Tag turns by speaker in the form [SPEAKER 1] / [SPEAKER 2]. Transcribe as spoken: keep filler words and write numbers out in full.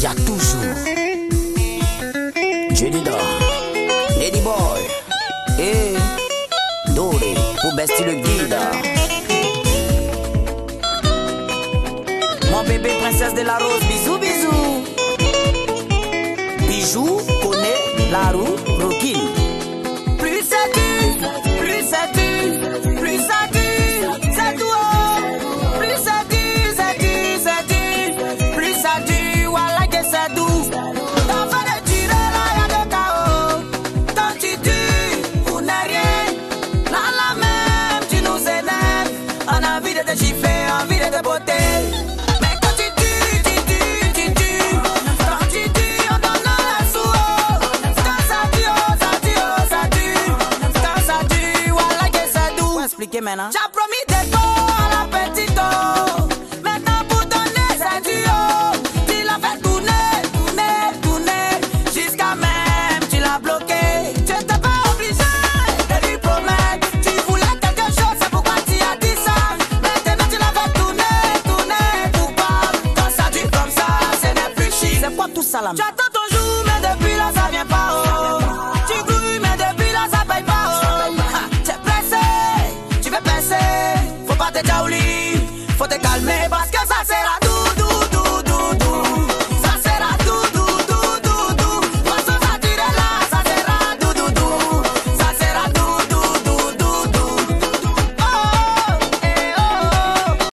[SPEAKER 1] y a toujours Jedida, Lady Boy et Doré pour Bestie le guide. Mon bébé princesse de la rose, bisous bisous. Bijou connaît la roue Rockin. Plus ça dure, plus ça dure, plus ça dure, ça doit. Plus ça dure, ça dure, ça dure, plus ça dure, voilà que ça doux. T'en fais de tirer là, y'a de chaos. Tant tu dures, pour n'a rien. Là, là même, tu nous énerves. On a envie de te chiffrer, envie de te botter. J'ai promis des taux à la petite eau. Maintenant pour donner c'est du haut. Tu l'as fait tourner, tourner, tourner. Jusqu'à même tu l'as bloqué. Tu n'étais pas obligé de lui promettre. Tu voulais quelque chose, c'est pourquoi tu as dit ça. Maintenant tu l'as fait tourner, tourner. Coupable, quand ça dure comme ça, ce n'est plus chic. C'est quoi tout ça là?